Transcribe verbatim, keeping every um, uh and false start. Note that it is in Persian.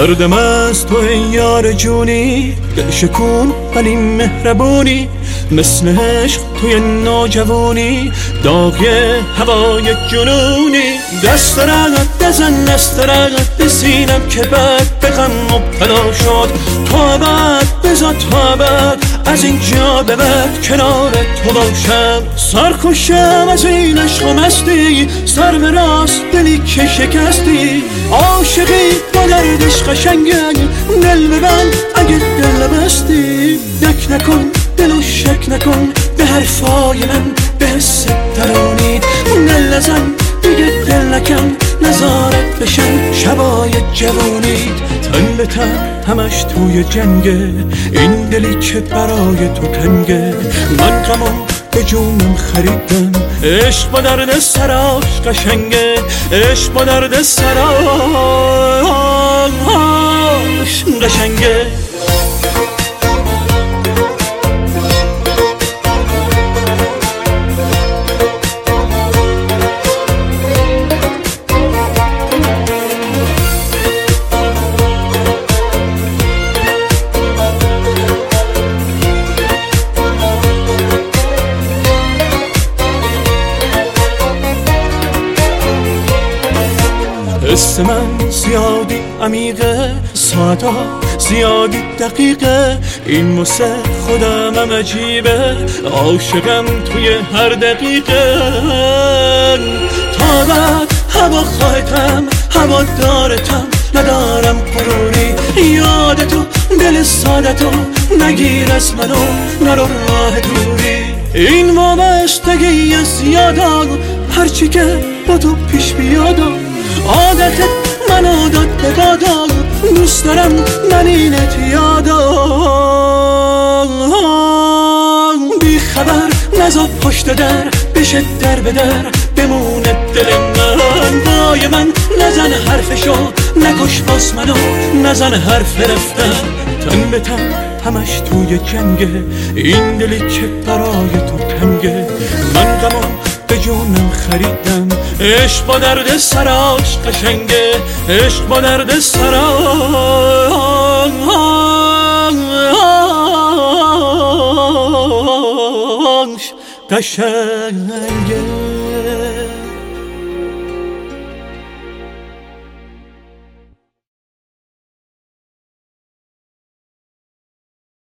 دردم از تو ای یار جونی، دل شکون ولی مهربونی، مثل عشق توی نوجوانی، داغی هوای جنونی. دست رقت بزن، دست رقت به سینم که بعد به غم مبتلا شد. تو ابد بذار تو ابد از اینجا به بعد کنار تو باشم. سرخوشم از این عشق و مستی، سر به راست دلی که شکستی. عاشقی با دردش قشنگه، دل ببند اگه دل بستی. دک نکن دلو شک نکن به حرفای من، به حس درونید. دل نزن دیگه دل نکن، نظارت بشن شبای جوونید. تن به تن همش توی جنگه، این دلی که برای تو تنگه. من غمو به جونم خریدم، عشق با درد سراش قشنگه. عشق با درد سراش قشنگه. حس من زیادی عمیقه، ساعتا زیادی دقیقه. این واسه خودم هم عجیبه، عاشقم توی هر دقیقه. تا بعد هوا خواهتم، هوا دارتم، ندارم غروری. یادتو دل سادتو نگیر از منو، نرو راه دوری. این وابستگی از یادا، هرچی که با تو پیش بیادا. عادتت منو داد به بادا، دوست دارم من اینت یادا. بی خبر نزا پشت در، بشه در به در بمونه دل من. وای من نزن حرفشو، نکش باز منو، نزن حرف رفتن. تن به تن همش توی جنگه، این دلی که برای تو تنگه. من غمو به جونم خریدم، عشق با درد سراش قشنگه. عشق با درد سراش قشنگه.